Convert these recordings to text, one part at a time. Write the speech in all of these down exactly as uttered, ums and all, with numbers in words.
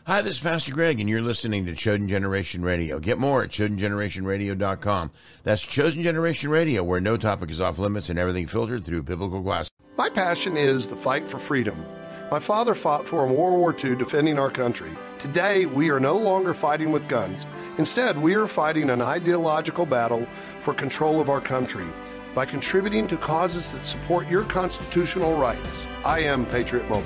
Hi, this is Pastor Greg, and you're listening to Chosen Generation Radio. Get more at chosen generation radio dot com. That's Chosen Generation Radio, where no topic is off limits and everything filtered through biblical glass. My passion is the fight for freedom. My father fought for in World War Two, defending our country. Today, we are no longer fighting with guns. Instead, we are fighting an ideological battle for control of our country by contributing to causes that support your constitutional rights. I am Patriot Mobile.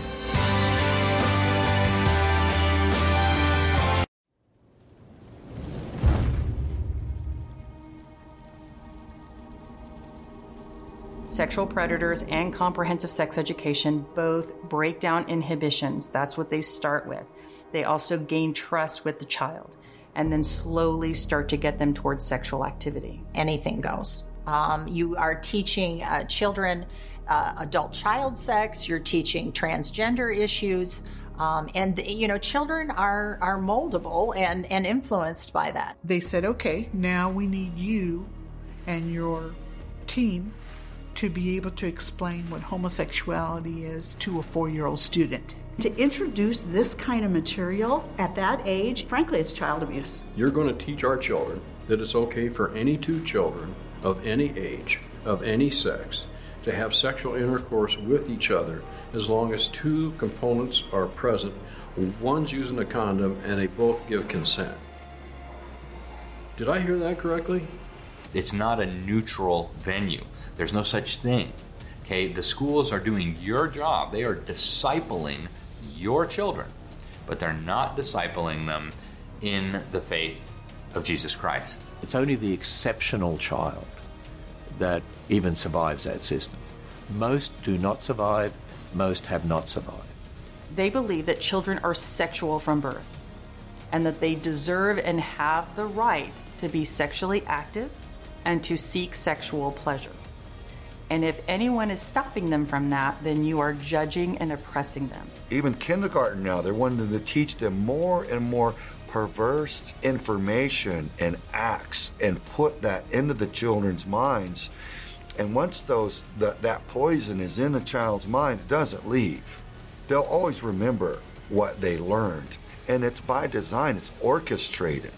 Sexual predators and comprehensive sex education both break down inhibitions. That's what they start with. They also gain trust with the child and then slowly start to get them towards sexual activity. Anything goes. Um, you are teaching uh, children uh, adult child sex. You're teaching transgender issues. Um, and, you know, children are, are moldable and, and influenced by that. They said, okay, now we need you and your team to be able to explain what homosexuality is to a four-year-old student. To introduce this kind of material at that age, frankly, it's child abuse. You're going to teach our children that it's okay for any two children of any age, of any sex, to have sexual intercourse with each other as long as two components are present. One's using a condom and they both give consent. Did I hear that correctly? It's not a neutral venue. There's no such thing. Okay, the schools are doing your job. They are discipling your children, but they're not discipling them in the faith of Jesus Christ. It's only the exceptional child that even survives that system. Most do not survive. Most have not survived. They believe that children are sexual from birth and that they deserve and have the right to be sexually active and to seek sexual pleasure. And if anyone is stopping them from that, then you are judging and oppressing them. Even kindergarten now, they're wanting to teach them more and more perverse information and acts and put that into the children's minds. And once those the, that poison is in a child's mind, it doesn't leave. They'll always remember what they learned. And it's by design, it's orchestrated.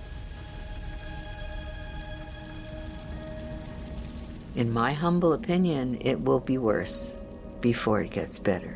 In my humble opinion, it will be worse before it gets better.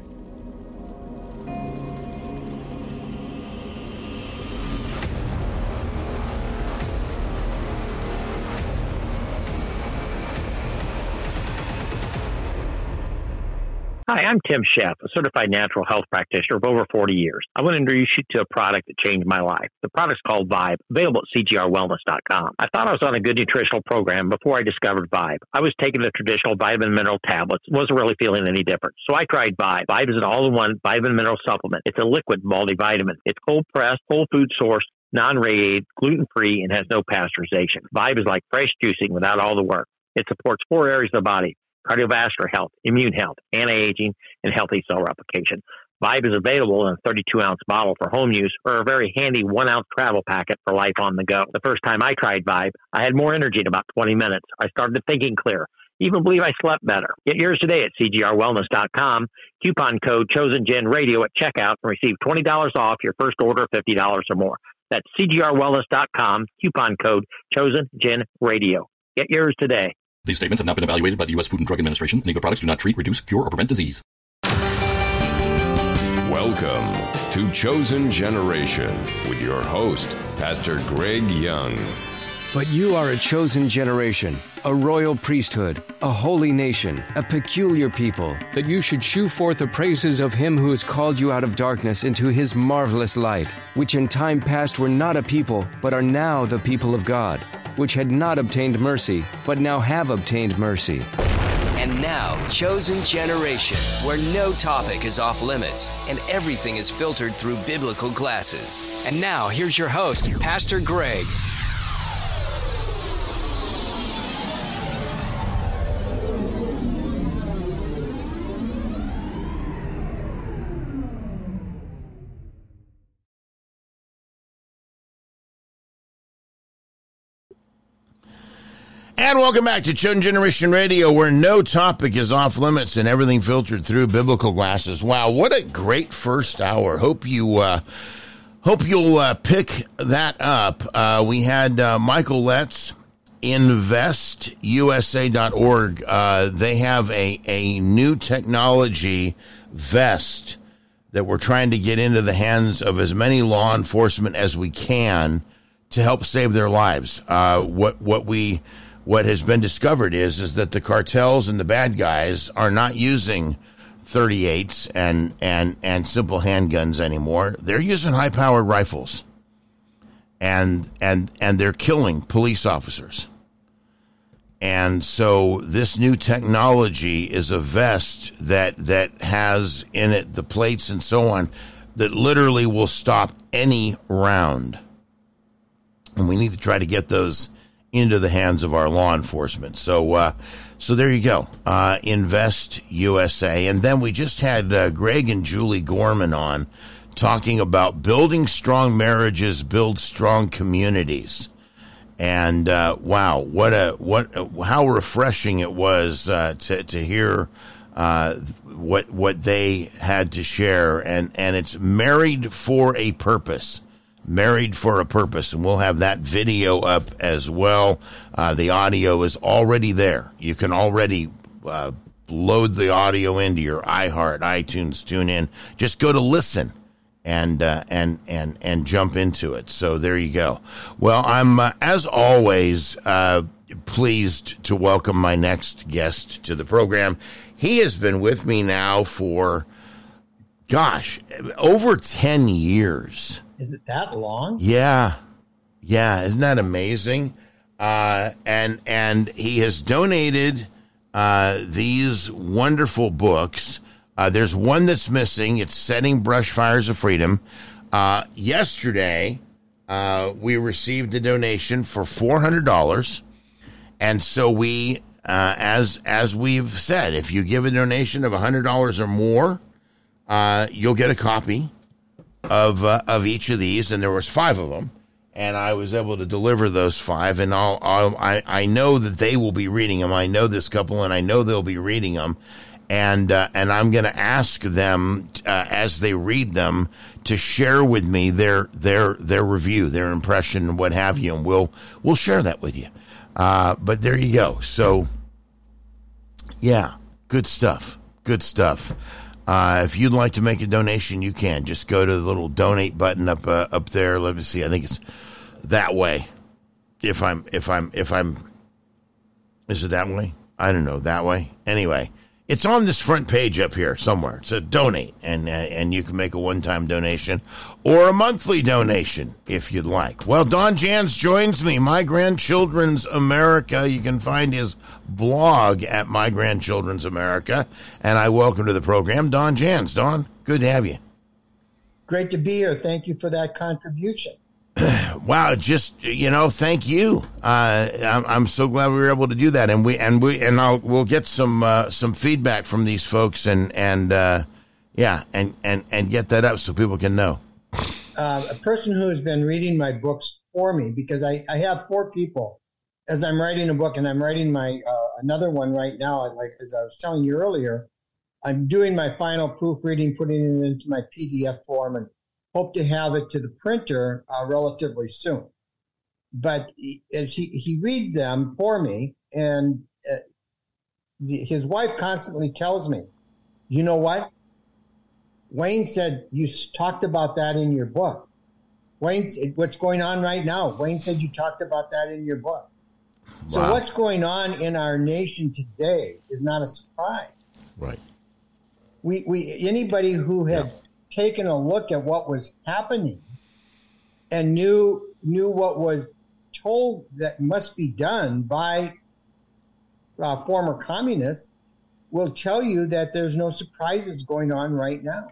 Hi, I'm Tim Sheff, a certified natural health practitioner of over forty years. I want to introduce you to a product that changed my life. The product's called Vibe, available at C G R wellness dot com. I thought I was on a good nutritional program before I discovered Vibe. I was taking the traditional vitamin mineral tablets, wasn't really feeling any different. So I tried Vibe. Vibe is an all-in-one vitamin mineral supplement. It's a liquid multivitamin. It's cold-pressed, whole food sourced, non-radiated, gluten-free, and has no pasteurization. Vibe is like fresh juicing without all the work. It supports four areas of the body: cardiovascular health, immune health, anti-aging, and healthy cell replication. Vibe is available in a thirty-two ounce bottle for home use or a very handy one ounce travel packet for life on the go. The first time I tried Vibe, I had more energy in about twenty minutes. I started thinking clear. Even believe I slept better. Get yours today at C G R wellness dot com. Coupon code ChosenGenRadio at checkout and receive twenty dollars off your first order of fifty dollars or more. That's C G R wellness dot com. Coupon code ChosenGenRadio. Get yours today. These statements have not been evaluated by the U S Food and Drug Administration. Any of the products do not treat, reduce, cure, or prevent disease. Welcome to Chosen Generation with your host, Pastor Greg Young. But you are a chosen generation, a royal priesthood, a holy nation, a peculiar people, that you should shew forth the praises of him who has called you out of darkness into his marvelous light, which in time past were not a people, but are now the people of God, which had not obtained mercy, but now have obtained mercy. And now, Chosen Generation, where no topic is off limits and everything is filtered through biblical glasses. And now, here's your host, Pastor Greg. And welcome back to Chosen Generation Radio, where no topic is off limits and everything filtered through biblical glasses. Wow, what a great first hour. Hope you uh, hope you'll uh, pick that up. Uh, we had uh, Michael Letts, invest U S A dot org. Uh, they have a, a new technology vest that we're trying to get into the hands of as many law enforcement as we can to help save their lives. Uh, what what we what has been discovered is is that the cartels and the bad guys are not using thirty-eights and and and simple handguns anymore. They're using high powered rifles, and and and they're killing police officers. And so this new technology is a vest that that has in it the plates and so on that literally will stop any round. And we need to try to get those into the hands of our law enforcement. So uh, so there you go. Uh, Invest U S A. And then we just had uh, Greg and Julie Gorman on talking about building strong marriages, build strong communities. And uh, wow, what a what how refreshing it was uh, to to hear uh, what what they had to share, and and it's married for a purpose, married for a purpose, and we'll have that video up as well. Uh, the audio is already there. You can already uh, load the audio into your iHeart, iTunes, TuneIn. Just go to listen. And uh, and and and jump into it. So there you go. Well, I'm uh, as always uh, pleased to welcome my next guest to the program. He has been with me now for, gosh, over ten years. Is it that long? Yeah, yeah. Isn't that amazing? Uh, and and he has donated uh, these wonderful books. Uh, there's one that's missing. It's Setting Brush Fires of Freedom. Uh, yesterday, uh, we received a donation for four hundred dollars. And so we, uh, as as we've said, if you give a donation of one hundred dollars or more, uh, you'll get a copy of uh, of each of these. And there was five of them. And I was able to deliver those five. And I'll, I'll, I, I know that they will be reading them. I know this couple, and I know they'll be reading them. And uh, and I'm going to ask them uh, as they read them to share with me their their their review, their impression, what have you, and we'll we'll share that with you. Uh, but there you go. So yeah, good stuff. Good stuff. Uh, if you'd like to make a donation, you can just go to the little donate button up uh, up there. Let me see. I think it's that way. If I'm if I'm if I'm, is it that way? I don't know. That way. Anyway. It's on this front page up here somewhere. So donate, and uh, and you can make a one-time donation or a monthly donation if you'd like. Well, Don Jans joins me, My Grandchildren's America. You can find his blog at My Grandchildren's America, and I welcome to the program Don Jans. Don, good to have you. Great to be here. Thank you for that contribution. Wow, just, you know, thank you. Uh, I'm, I'm so glad we were able to do that, and we and we and I'll we'll get some uh, some feedback from these folks, and and uh, yeah, and, and and get that up so people can know. Uh, a person who has been reading my books for me, because I, I have four people as I'm writing a book, and I'm writing my uh, another one right now. Like as I was telling you earlier, I'm doing my final proofreading, putting it into my P D F form, and hope to have it to the printer uh, relatively soon. But he, as he, he reads them for me, and uh, the, his wife constantly tells me, you know what? Wayne said you talked about that in your book. Wayne, what's going on right now? Wayne said you talked about that in your book. Wow. So what's going on in our nation today is not a surprise. Right. We, we anybody who had... Yeah. taken a look at what was happening and knew knew what was told that must be done by uh, former communists will tell you that there's no surprises going on right now.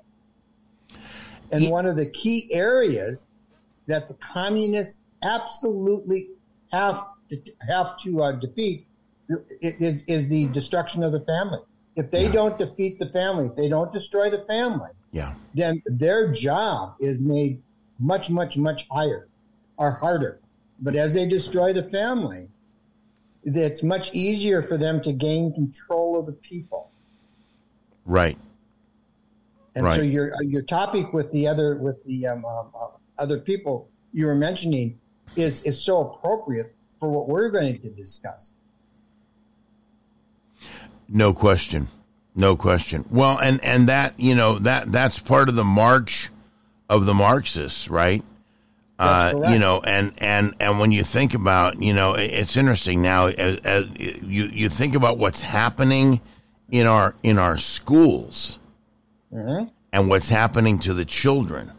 And one of the key areas that the communists absolutely have to have to uh, defeat is is the destruction of the family. If they yeah. don't defeat the family, if they don't destroy the family, yeah, then their job is made much, much, much higher or harder. But as they destroy the family, it's much easier for them to gain control of the people. Right. And right. so your your topic with the other with the um, uh, uh, other people you were mentioning is is so appropriate for what we're going to discuss. No question. No question. Well, and, and that, you know, that that's part of the march of the Marxists, right? Uh, you know, and, and, and when you think about, you know, it's interesting now, as, as you, you think about what's happening in our, in our schools mm-hmm. and what's happening to the children.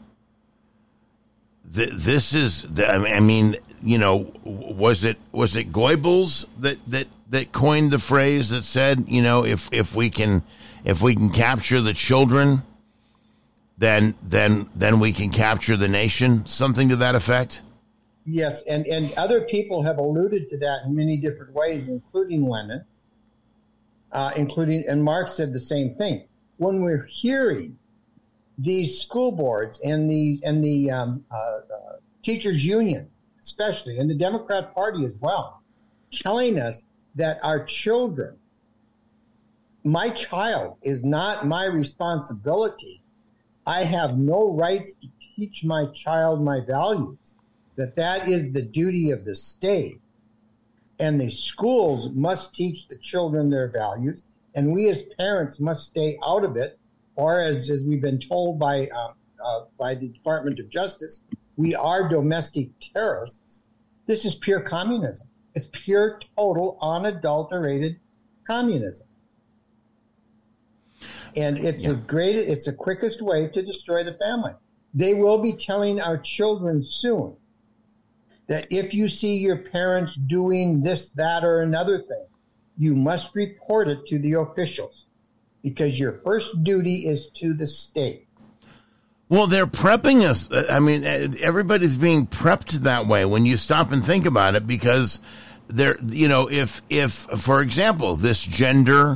This is, I mean, you know, was it was it Goebbels that, that, that coined the phrase that said, you know, if, if we can if we can capture the children, then then then we can capture the nation, something to that effect? Yes, and, and other people have alluded to that in many different ways, including Lenin, uh, including and Marx said the same thing. When we're hearing these school boards and these and the um, uh, uh, teachers union, especially, and the Democrat Party as well, telling us that our children, my child is not my responsibility. I have no rights to teach my child my values, that that is the duty of the state. And the schools must teach the children their values, and we as parents must stay out of it. Or as, as we've been told by uh, uh, by the Department of Justice, we are domestic terrorists. This is pure communism. It's pure, total, unadulterated communism. And it's yeah. the greatest, it's the quickest way to destroy the family. They will be telling our children soon that if you see your parents doing this, that, or another thing, you must report it to the officials. Because your first duty is to the state. Well, they're prepping us. I mean, everybody's being prepped that way when you stop and think about it, because they're, you know, if, if, for example, this gender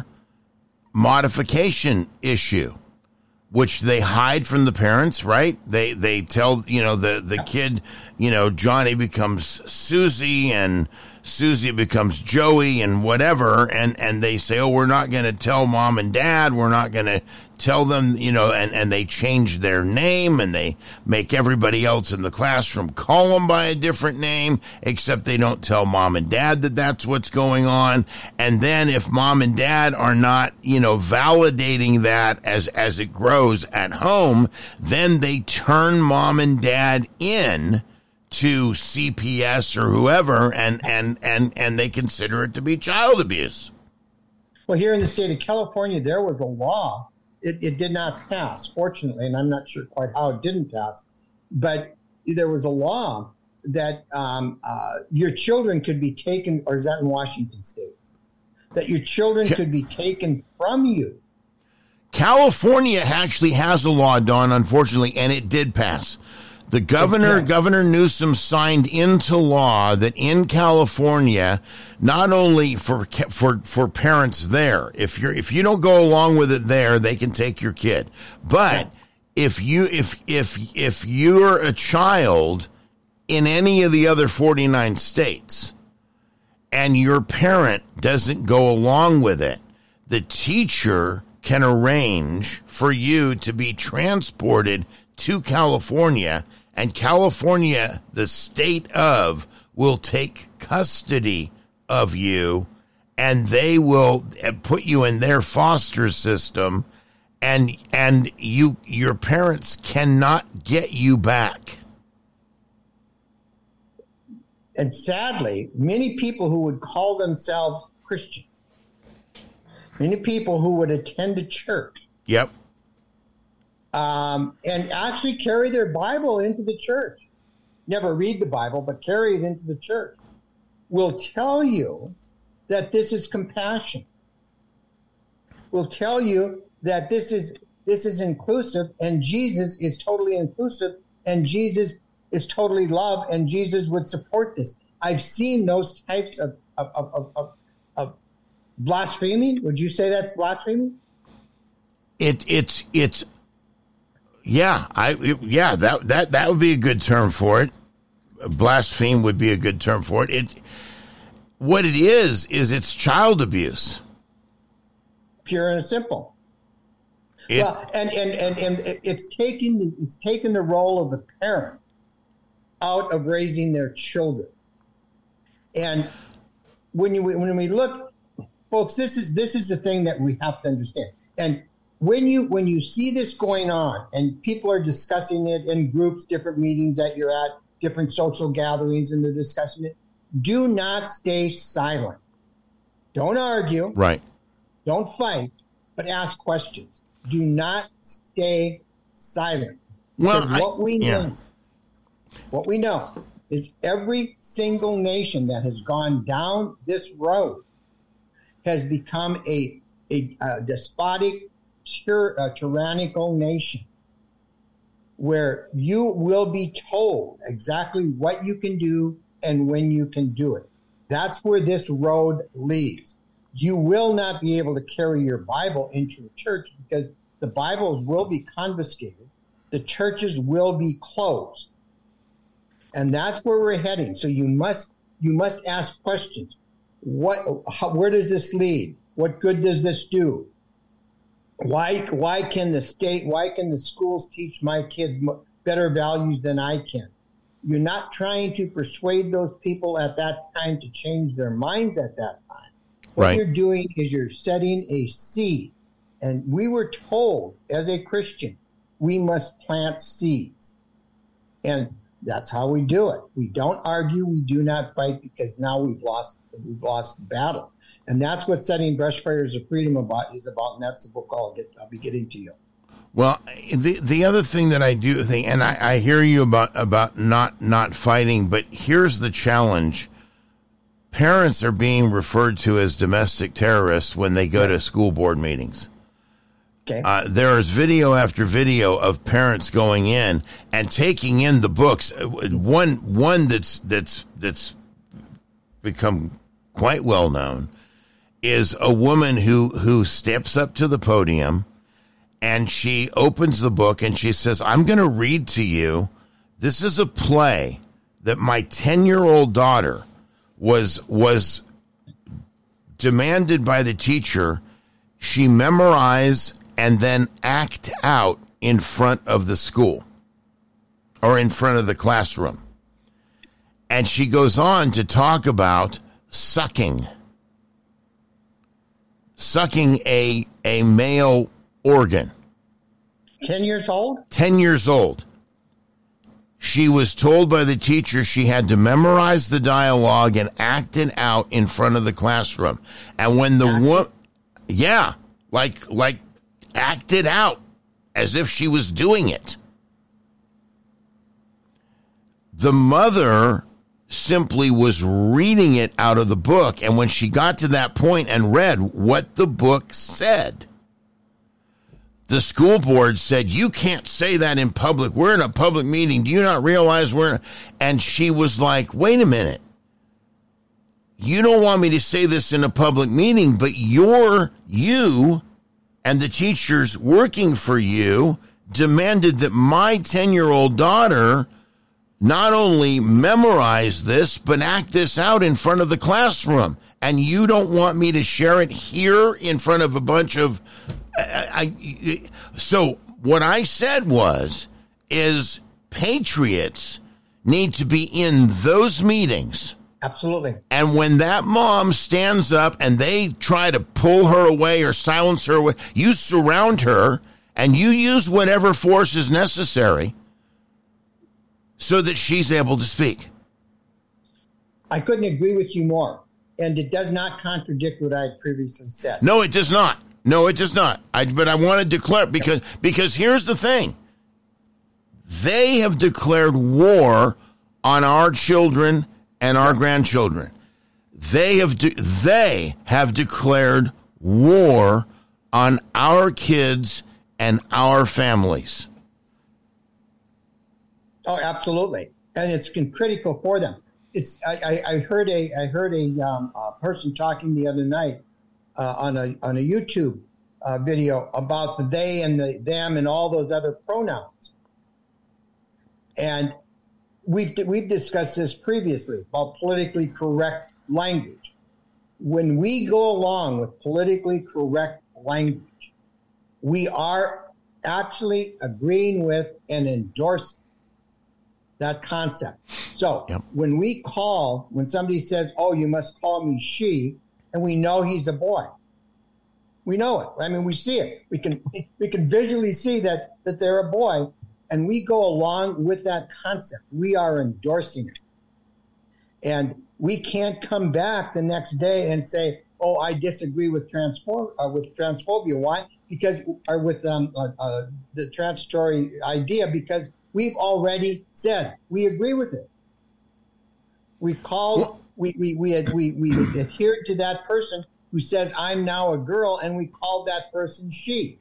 modification issue, which they hide from the parents, right? They, they tell, you know, the, the kid, you know, Johnny becomes Susie and Susie becomes Joey and whatever, and, and they say, oh, we're not going to tell mom and dad, we're not going to tell them, you know, and, and they change their name, and they make everybody else in the classroom call them by a different name, except they don't tell mom and dad that that's what's going on. And then if mom and dad are not, you know, validating that as, as it grows at home, then they turn mom and dad in to C P S or whoever, and, and, and, and they consider it to be child abuse. Well, here in the state of California, there was a law. It, it did not pass, fortunately, and I'm not sure quite how it didn't pass. But there was a law that um, uh, your children could be taken, or is that in Washington State? That your children could be taken from you. California actually has a law, Dawn, unfortunately, and it did pass. The governor, Okay. Governor Newsom, signed into law that in California, not only for for for parents there, if you're if you don't go along with it there, they can take your kid. But if you if if if you're a child in any of the other forty-nine states, and your parent doesn't go along with it, the teacher can arrange for you to be transported to California, and California, the state of, will take custody of you, and they will put you in their foster system, and and you your parents cannot get you back. And sadly, many people who would call themselves Christians, many people who would attend a church, Yep. Um, and actually carry their Bible into the church. Never read the Bible, but carry it into the church. Will tell you that this is compassion. Will tell you that this is this is inclusive, and Jesus is totally inclusive, and Jesus is totally love, and Jesus would support this. I've seen those types of of of, of, of blasphemy. Would you say that's blasphemy? It it's it's. Yeah, I it, yeah that that that would be a good term for it. Blaspheme would be a good term for it. It what it is, is it's child abuse. Pure and simple. It, well, and, and, and, and it's taking the, it's taken the role of the parent out of raising their children. And when you when we look, folks, this is this is the thing that we have to understand. And when you when you see this going on, and people are discussing it in groups, different meetings that you're at, different social gatherings, and they're discussing it, do not stay silent. Don't argue. Right. Don't fight, but ask questions. Do not stay silent. Well, because what I, we know, yeah. what we know is every single nation that has gone down this road has become a, a, a despotic, tyr, uh, tyrannical nation where you will be told exactly what you can do and when you can do it. That's where this road leads. You will not be able to carry your Bible into a church because the Bibles will be confiscated. The churches will be closed. And that's where we're heading. So you must you must ask questions. What? How, where does this lead? What good does this do? Why why can the state, why can the schools teach my kids better values than I can? You're not trying to persuade those people at that time to change their minds at that time. What right. you're doing is you're setting a seed. And we were told as a Christian, we must plant seeds. And that's how we do it. We don't argue. We do not fight because now we've lost we've lost the battle. And that's what Setting Brushfires of Freedom about is about. And that's the book I'll, get, I'll be getting to you. Well, the the other thing that I do think, and I, I hear you about, about not, not fighting, but here's the challenge. Parents are being referred to as domestic terrorists when they go to school board meetings. Okay. Uh, there is video after video of parents going in and taking in the books. One one that's that's that's become quite well known is a woman who who steps up to the podium and she opens the book and she says, "I'm going to read to you. This is a play that my ten-year-old daughter was was demanded by the teacher she memorize and then act out in front of the school or in front of the classroom." And she goes on to talk about sucking, sucking a, a male organ. ten years old? ten years old. She was told by the teacher she had to memorize the dialogue and act it out in front of the classroom. And when the woman, yeah, like, like act it out as if she was doing it. The mother simply was reading it out of the book. And when she got to that point and read what the book said, the school board said, "You can't say that in public. We're in a public meeting. Do you not realize we're in?" And she was like, "Wait a minute. You don't want me to say this in a public meeting, but you're, you and the teachers working for you demanded that my ten-year-old daughter not only memorize this, but act this out in front of the classroom. And you don't want me to share it here in front of a bunch of..." I, I, so what I said was, is patriots need to be in those meetings. Absolutely. And when that mom stands up and they try to pull her away or silence her away, you surround her and you use whatever force is necessary so that she's able to speak. I couldn't agree with you more. And it does not contradict what I had previously said. No, it does not. No, it does not. I, but I want to declare, because because here's the thing. They have declared war on our children and our grandchildren. They have de- they have declared war on our kids and our families. Oh, absolutely, and it's been critical for them. It's I, I, I heard a I heard a, um, a person talking the other night uh, on a on a YouTube uh, video about the they and the them and all those other pronouns, and we've we've discussed this previously about politically correct language. when we go along with politically correct language, we are actually agreeing with and endorsing that concept. So yep. when we call, when somebody says, oh, you must call me she, and we know he's a boy, we know it. I mean, we see it. We can we can visually see that, that they're a boy, and we go along with that concept. We are endorsing it. And we can't come back the next day and say, oh, I disagree with transpho- uh, with transphobia. Why? Because, or with um, uh, uh, the transitory idea, because we've already said we agree with it. We called, we we we, had, we we adhered to that person who says I'm now a girl, and we called that person she.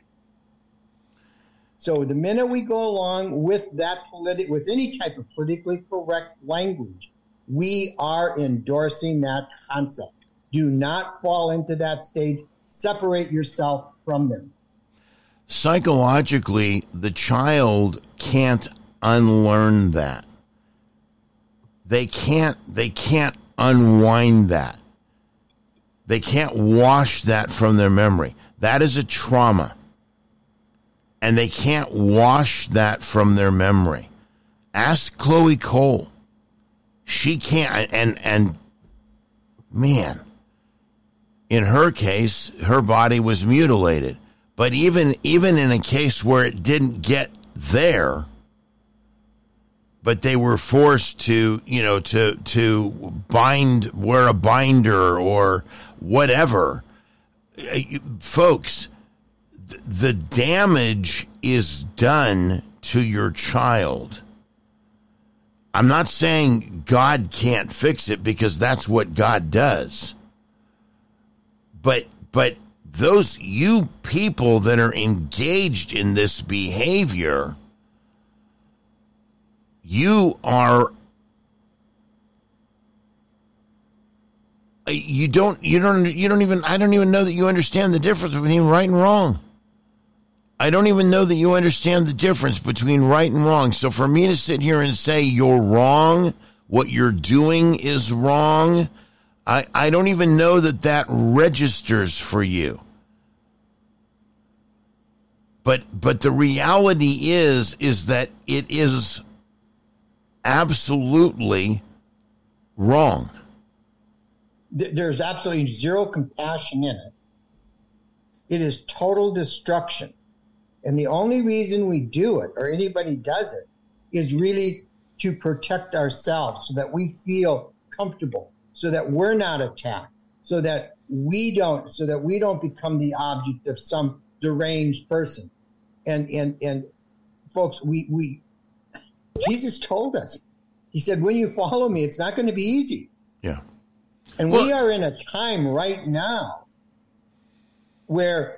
So the minute we go along with that politi- with any type of politically correct language, we are endorsing that concept. Do not fall into that stage. Separate yourself from them. Psychologically, the child can't unlearn that. They can't, they can't unwind that. They can't wash that from their memory. That is a trauma. And they can't wash that from their memory. Ask Chloe Cole. She can't, and, and man, in her case, her body was mutilated. But even, even in a case where it didn't get there, but they were forced to, you know, to, to bind, wear a binder or whatever, folks, th- the damage is done to your child. I'm not saying God can't fix it, because that's what God does. But but those you people that are engaged in this behavior, you are you don't you don't you don't even I don't even know that you understand the difference between right and wrong. I don't even know that you understand the difference between right and wrong. So for me to sit here and say you're wrong, what you're doing is wrong, I, I don't even know that that registers for you. But but the reality is is that it is absolutely wrong. There's absolutely zero compassion in it. It is total destruction. And the only reason we do it, or anybody does it, is really to protect ourselves so that we feel comfortable, so that we're not attacked, so that we don't, so that we don't become the object of some deranged person. And and and folks, we we Jesus told us. He said, when you follow me, it's not going to be easy. Yeah. And well, we are in a time right now where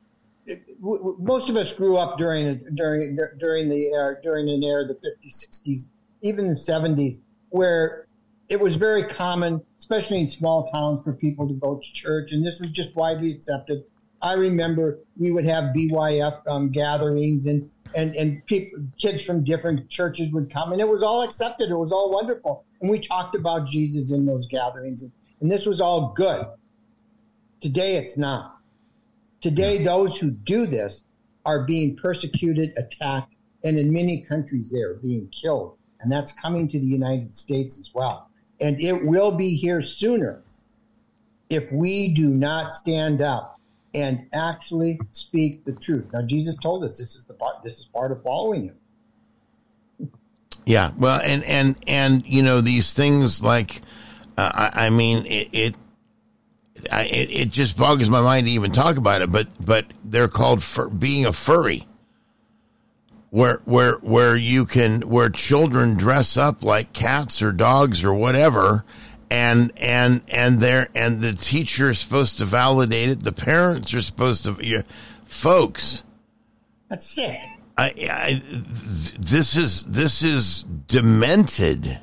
most of us grew up during during during the era, during an era of the fifties, sixties, even the seventies, where it was very common, especially in small towns, for people to go to church, and this was just widely accepted. I remember we would have B Y F um, gatherings, and and and people, kids from different churches would come, and it was all accepted. It was all wonderful, and we talked about Jesus in those gatherings, and, and this was all good. Today, it's not. Today, those who do this are being persecuted, attacked, and in many countries they are being killed. And that's coming to the United States as well. And it will be here sooner if we do not stand up and actually speak the truth. Now, Jesus told us this is the part, this is part of following him. Yeah, well, and and and you know, these things like, uh, I, I mean, it. it I, it, it just boggles my mind to even talk about it, but but they're called fur, being a furry, where where where you can where children dress up like cats or dogs or whatever, and and and they're and the teacher is supposed to validate it. The parents are supposed to, you, folks. That's sick. I, I this is this is demented.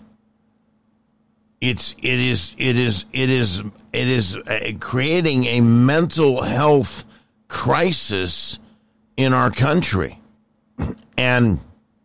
It's it is it is it is it is uh, creating a mental health crisis in our country, and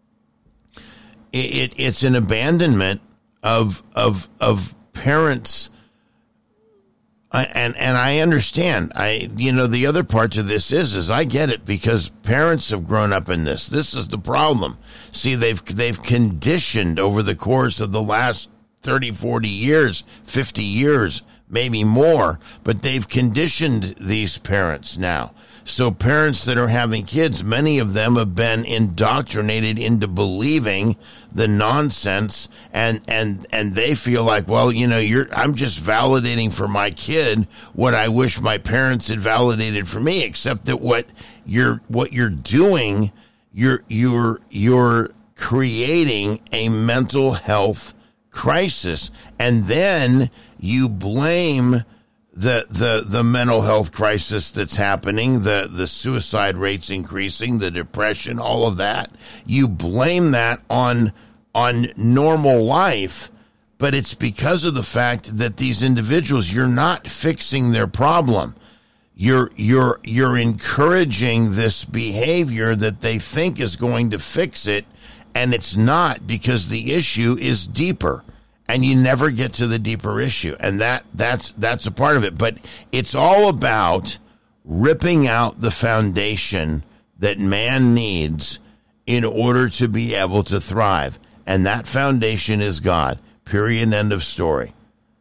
it, it it's an abandonment of of of parents I, and and I understand. I you know the other part to this is is I get it because parents have grown up in this. This is the problem. See, they've they've conditioned over the course of the last thirty, forty years, fifty years, maybe more, but they've conditioned these parents now. So parents that are having kids, many of them have been indoctrinated into believing the nonsense, and and and they feel like, well, you know, you're I'm just validating for my kid what I wish my parents had validated for me, except that what you're what you're doing, you're you're you're creating a mental health crisis, and then you blame the the the mental health crisis that's happening, the the suicide rates increasing, the depression, all of that. You blame that on on normal life, but it's because of the fact that these individuals, you're not fixing their problem. You're you're you're encouraging this behavior that they think is going to fix it, and it's not, because the issue is deeper. And you never get to the deeper issue. And that that's that's a part of it. But it's all about ripping out the foundation that man needs in order to be able to thrive. And that foundation is God. Period. End of story.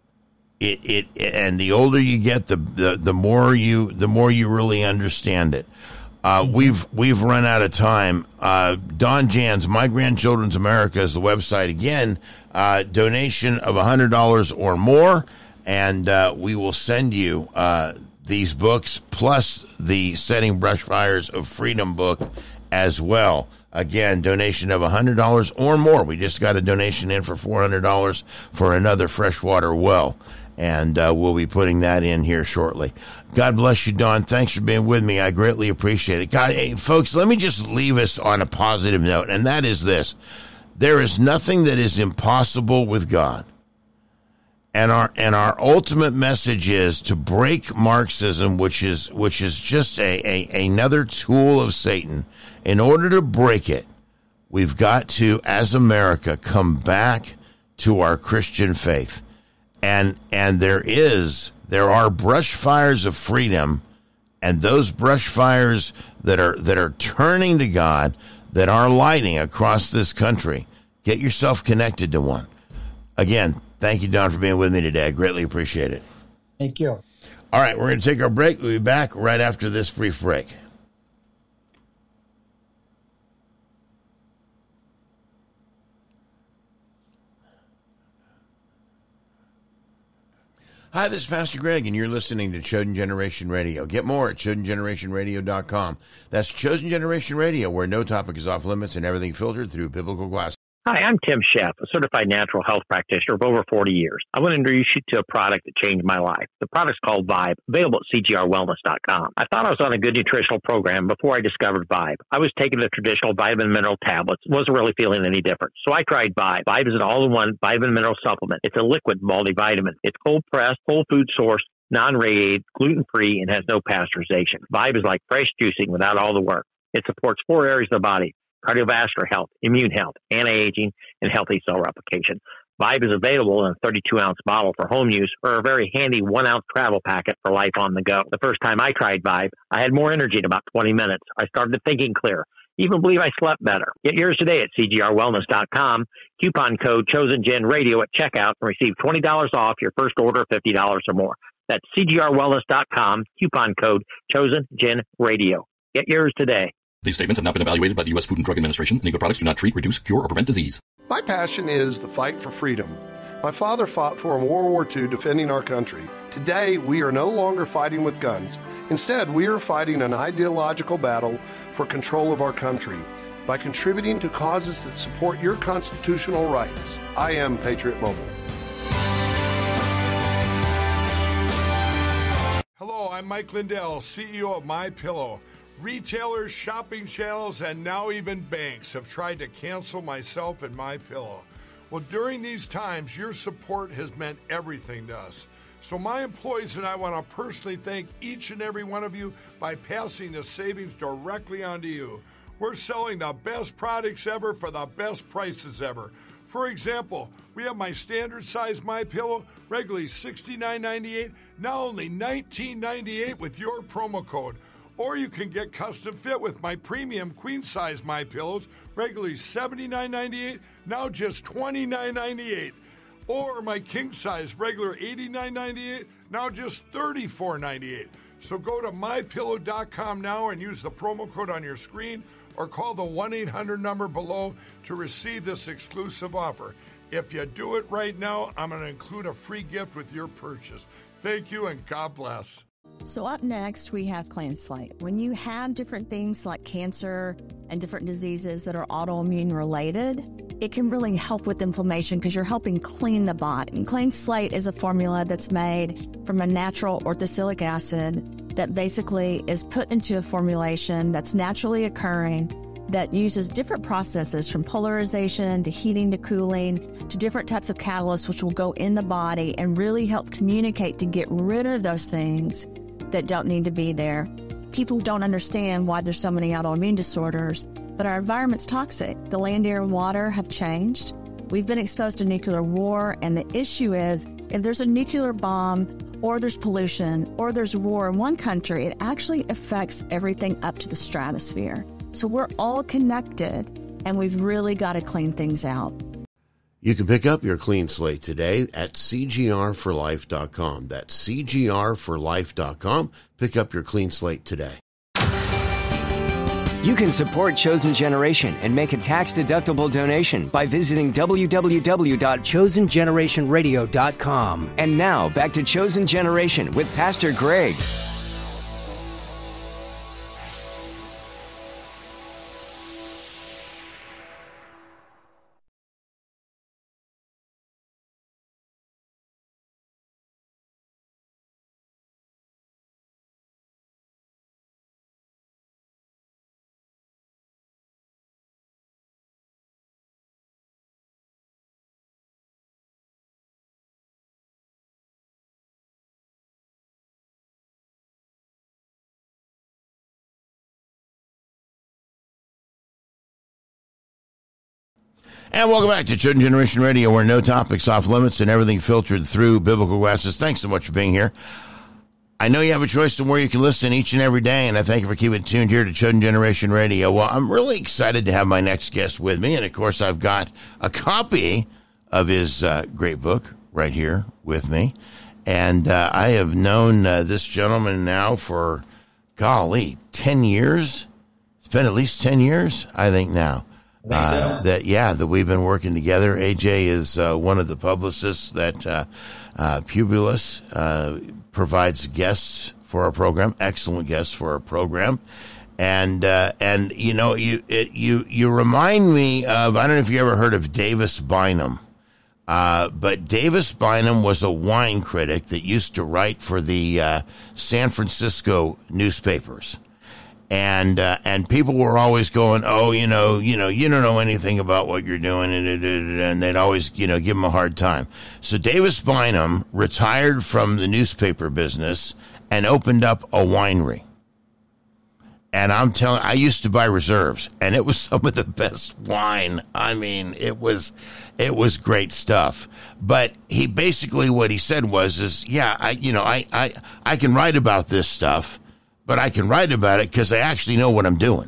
It it and the older you get, the the, the more you the more you really understand it. Uh, we've we've run out of time. Uh, Don Jans, My Grandchildren's America is the website. Again, uh, donation of one hundred dollars or more, and uh, we will send you uh, these books, plus the Setting Brush Fires of Freedom book as well. Again, donation of one hundred dollars or more. We just got a donation in for four hundred dollars for another freshwater well, and uh, we'll be putting that in here shortly. God bless you, Don. Thanks for being with me. I greatly appreciate it. God, hey, folks, let me just leave us on a positive note, and that is this. There is nothing that is impossible with God. And our and our ultimate message is to break Marxism, which is which is just a, a another tool of Satan. In order to break it, we've got to, as America, come back to our Christian faith. And and there is there are brush fires of freedom, and those brush fires that are that are turning to God, that are lighting across this country. Get yourself connected to one. Again, thank you, Don, for being with me today. I greatly appreciate it. Thank you. All right, we're going to take our break. We'll be back right after this brief break. Hi, this is Pastor Greg, and you're listening to Chosen Generation Radio. Get more at chosen generation radio dot com. That's Chosen Generation Radio, where no topic is off limits and everything filtered through biblical glasses. Hi, I'm Tim Sheff, a certified natural health practitioner of over forty years. I want to introduce you to a product that changed my life. The product's called Vibe, available at C G R wellness dot com. I thought I was on a good nutritional program before I discovered Vibe. I was taking the traditional vitamin mineral tablets, wasn't really feeling any different. So I tried Vibe. Vibe is an all-in-one vitamin mineral supplement. It's a liquid multivitamin. It's cold-pressed, whole food sourced, non-radiated, gluten-free, and has no pasteurization. Vibe is like fresh juicing without all the work. It supports four areas of the body: cardiovascular health, immune health, anti-aging, and healthy cell replication. Vibe is available in a thirty-two ounce bottle for home use, or a very handy one ounce travel packet for life on the go. The first time I tried Vibe, I had more energy in about twenty minutes. I started thinking clear. Even believe I slept better. Get yours today at C G R wellness dot com. Coupon code ChosenGenRadio at checkout and receive twenty dollars off your first order of fifty dollars or more. That's C G R wellness dot com. Coupon code ChosenGenRadio. Get yours today. These statements have not been evaluated by the U S Food and Drug Administration. Any of the products do not treat, reduce, cure, or prevent disease. My passion is the fight for freedom. My father fought for in World War Two defending our country. Today, we are no longer fighting with guns. Instead, we are fighting an ideological battle for control of our country by contributing to causes that support your constitutional rights. I am Patriot Mobile. Hello, I'm Mike Lindell, C E O of MyPillow. Retailers, shopping channels, and now even banks have tried to cancel myself and MyPillow. Well, during these times, your support has meant everything to us. So my employees and I want to personally thank each and every one of you by passing the savings directly on to you. We're selling the best products ever for the best prices ever. For example, we have my standard size MyPillow, regularly sixty-nine ninety-eight, now only nineteen ninety-eight with your promo code. Or you can get custom fit with my premium queen size MyPillows, regularly seventy-nine ninety-eight, now just twenty-nine ninety-eight. Or my king size, regular eighty-nine ninety-eight, now just thirty-four ninety-eight. So go to my pillow dot com now and use the promo code on your screen, or call the one eight hundred number below to receive this exclusive offer. If you do it right now, I'm going to include a free gift with your purchase. Thank you, and God bless. So up next, we have Clean Slate. When you have different things like cancer and different diseases that are autoimmune related, it can really help with inflammation because you're helping clean the body. And Clean Slate is a formula that's made from a natural orthosilic acid that basically is put into a formulation that's naturally occurring that uses different processes from polarization to heating to cooling to different types of catalysts which will go in the body and really help communicate to get rid of those things that don't need to be there. People don't understand why there's so many autoimmune disorders, but our environment's toxic. The land, air, and water have changed. We've been exposed to nuclear war, and the issue is if there's a nuclear bomb or there's pollution or there's war in one country, it actually affects everything up to the stratosphere. So we're all connected, and we've really got to clean things out. You can pick up your Clean Slate today at C G R for life dot com. That's C G R for life dot com. Pick up your Clean Slate today. You can support Chosen Generation and make a tax-deductible donation by visiting w w w dot chosen generation radio dot com. And now, back to Chosen Generation with Pastor Greg. And welcome back to Chosen Generation Radio, where no topics off limits and everything filtered through biblical glasses. Thanks so much for being here. I know you have a choice of where you can listen each and every day, and I thank you for keeping it tuned here to Chosen Generation Radio. Well, I'm really excited to have my next guest with me, and of course, I've got a copy of his uh, great book right here with me. And uh, I have known uh, this gentleman now for, golly, ten years. It's been at least ten years, I think, now. I think so. Uh, that yeah, that we've been working together. A J is uh, one of the publicists that uh, uh, Publius uh, provides guests for our program, excellent guests for our program, and uh, and you know you it, you you remind me of, I don't know if you ever heard of Davis Bynum, uh, but Davis Bynum was a wine critic that used to write for the uh, San Francisco newspapers. And uh, and people were always going, oh, you know, you know, you don't know anything about what you're doing, and, and they'd always, you know, give him a hard time. So Davis Bynum retired from the newspaper business and opened up a winery. And I'm telling, I used to buy reserves, and it was some of the best wine. I mean, it was, it was great stuff. But he basically, what he said was, is yeah, I, you know, I, I, I can write about this stuff. But I can write about it because I actually know what I'm doing.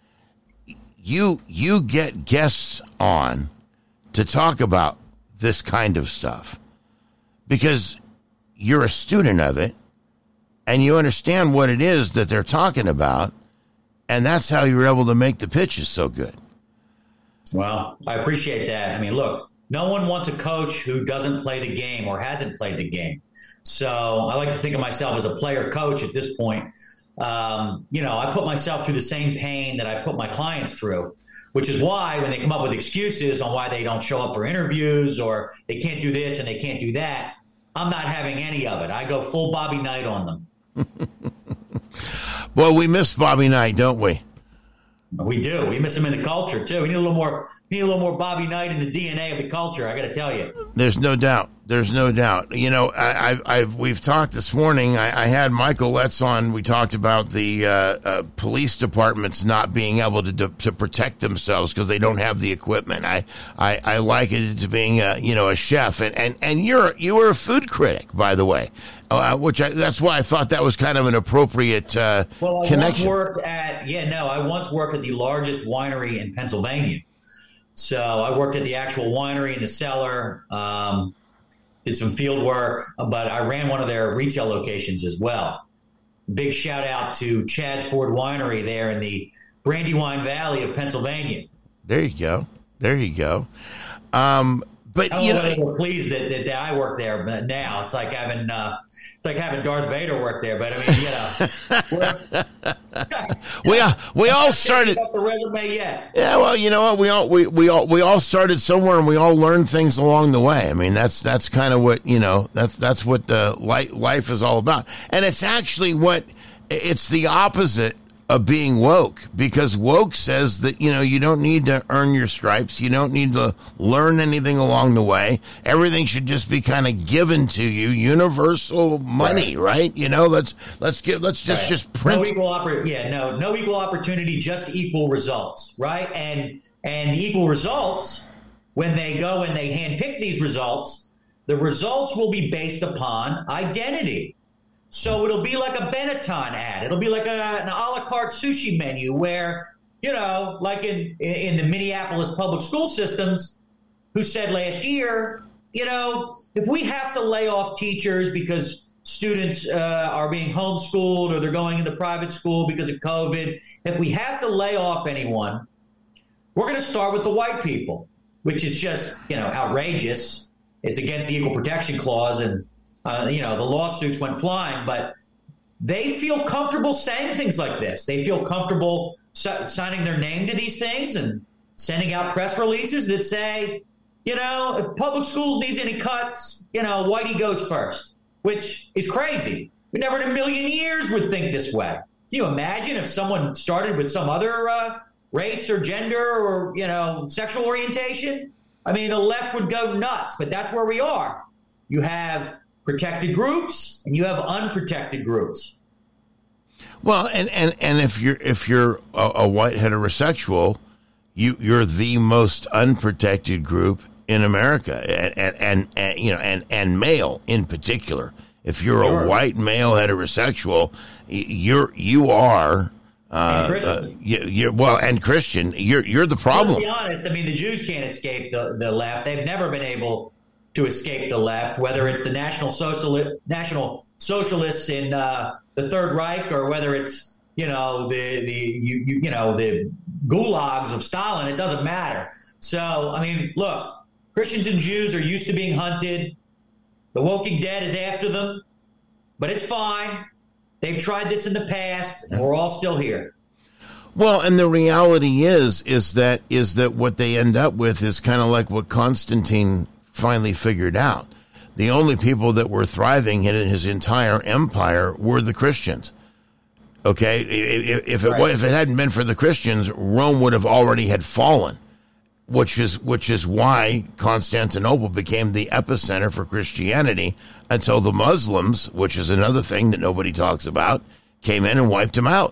You you get guests on to talk about this kind of stuff because you're a student of it and you understand what it is that they're talking about, and that's how you're able to make the pitches so good. Well, I appreciate that. I mean, look, no one wants a coach who doesn't play the game or hasn't played the game. So I like to think of myself as a player coach at this point. Um, you know, I put myself through the same pain that I put my clients through, which is why when they come up with excuses on why they don't show up for interviews or they can't do this and they can't do that, I'm not having any of it. I go full Bobby Knight on them. Well, we miss Bobby Knight, don't we? We do. We miss him in the culture, too. We need a little more, we need a little more Bobby Knight in the D N A of the culture, I got to tell you. There's no doubt. There's no doubt. You know, I, I've, I've we've talked this morning. I, I had Michael Letts on. We talked about the uh, uh, police departments not being able to to protect themselves because they don't have the equipment. I I, I liken it to being a you know a chef, and, and, and you're you were a food critic, by the way, uh, which I, that's why I thought that was kind of an appropriate uh, well, I connection. Once worked at yeah no, I once worked at the largest winery in Pennsylvania. So I worked at the actual winery in the cellar. Um, Did some field work, but I ran one of their retail locations as well. Big shout out to Chad's Ford Winery there in the Brandywine Valley of Pennsylvania. There you go. There you go. Um, but I you don't know know, whether we're pleased that, that, that I work there, but now it's like having uh, it's like having Darth Vader work there. But I mean, you know, we all, we all started. Up the resume yet? Yeah, well, you know what? We all we, we all we all started somewhere, and we all learned things along the way. I mean, that's that's kind of what you know. That's that's what the life life is all about, and it's actually what it's the opposite of being woke, because woke says that, you know, you don't need to earn your stripes. You don't need to learn anything along the way. Everything should just be kind of given to you, universal money, right? right? You know, let's, let's get, let's just, Right. just print. No equal oppor- yeah, no, no equal opportunity, just equal results, right? And, and equal results, when they go and they handpick these results, the results will be based upon identity. So it'll be like a Benetton ad. It'll be like a, an a la carte sushi menu where, you know, like in, in the Minneapolis public school systems, who said last year, you know, if we have to lay off teachers because students uh, are being homeschooled or they're going into private school because of COVID, if we have to lay off anyone, we're going to start with the white people, which is just, you know, outrageous. It's against the Equal Protection Clause, and Uh, you know, the lawsuits went flying, but they feel comfortable saying things like this. They feel comfortable s- signing their name to these things and sending out press releases that say, you know, if public schools needs any cuts, you know, Whitey goes first, which is crazy. We never in a million years would think this way. Can you imagine if someone started with some other uh, race or gender or, you know, sexual orientation? I mean, the left would go nuts, but that's where we are. You have protected groups and you have unprotected groups. Well, and, and, and if you're if you're a, a white heterosexual, you you're the most unprotected group in America, and and, and, and you know and, and male in particular. If you're sure. a white male heterosexual, you're you are uh, uh you, you're well and Christian. You're you're the problem. Let's be honest. I mean, the Jews can't escape the, the left. They've never been able to escape the left, whether it's the National Socialist National Socialists in uh, the Third Reich, or whether it's you know the the you, you you know the gulags of Stalin. It doesn't matter. So I mean, look, Christians and Jews are used to being hunted. The Walking Dead is after them, but it's fine. They've tried this in the past, and we're all still here. Well, and the reality is is that is that what they end up with is kind of like what Constantine finally figured out. The only people that were thriving in his entire empire were the Christians. Okay, if it right. if it hadn't been for the Christians, Rome would have already had fallen, which is which is why Constantinople became the epicenter for Christianity until the Muslims, which is another thing that nobody talks about, came in and wiped them out.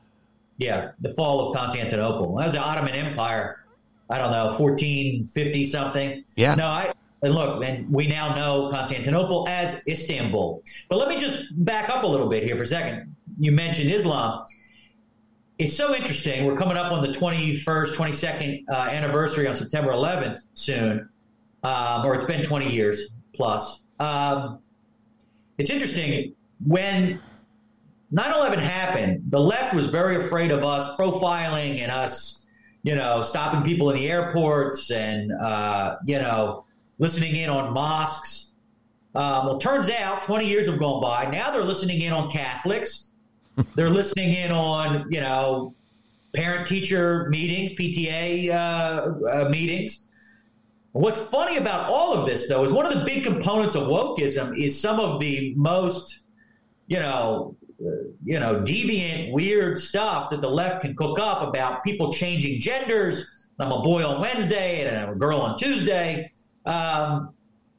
Yeah, the fall of Constantinople. That was the Ottoman Empire. I don't know, fourteen fifty something. Yeah. No, I. And look, and we now know Constantinople as Istanbul. But let me just back up a little bit here for a second. You mentioned Islam. It's so interesting. We're coming up on the twenty-first, twenty-second uh, anniversary on September eleventh soon, um, or it's been twenty years plus. Um, it's interesting. When nine eleven happened, the left was very afraid of us profiling and us, you know, stopping people in the airports and, uh, you know, listening in on mosques. Um, well, turns out twenty years have gone by. Now they're listening in on Catholics. They're listening in on, you know, parent-teacher meetings, P T A uh, uh, meetings. What's funny about all of this, though, is one of the big components of wokeism is some of the most, you know, uh, you know, deviant, weird stuff that the left can cook up about people changing genders. I'm a boy on Wednesday and I'm a girl on Tuesday. Um,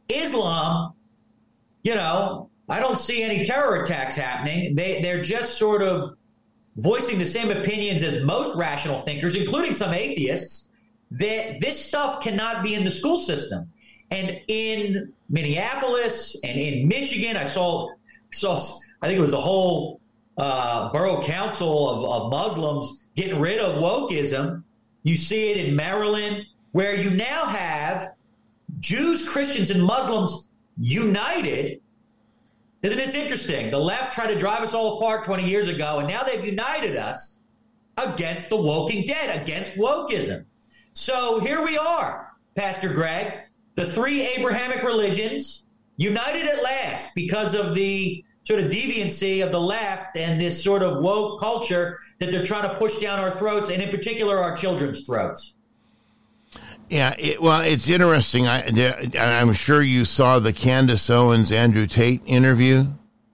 Islam, you know, I don't see any terror attacks happening. They, they're just sort of voicing the same opinions as most rational thinkers, including some atheists, that this stuff cannot be in the school system. And in Minneapolis and in Michigan, I saw, saw I think it was a whole uh, borough council of, of Muslims getting rid of wokeism. You see it in Maryland, where you now have Jews, Christians, and Muslims united. Isn't this interesting? The left tried to drive us all apart twenty years ago, and now they've united us against the woking dead, against wokeism. So here we are, Pastor Greg, the three Abrahamic religions united at last because of the sort of deviancy of the left and this sort of woke culture that they're trying to push down our throats, and in particular our children's throats. Yeah, it, well, it's interesting. I, I'm sure you saw the Candace Owens, Andrew Tate interview.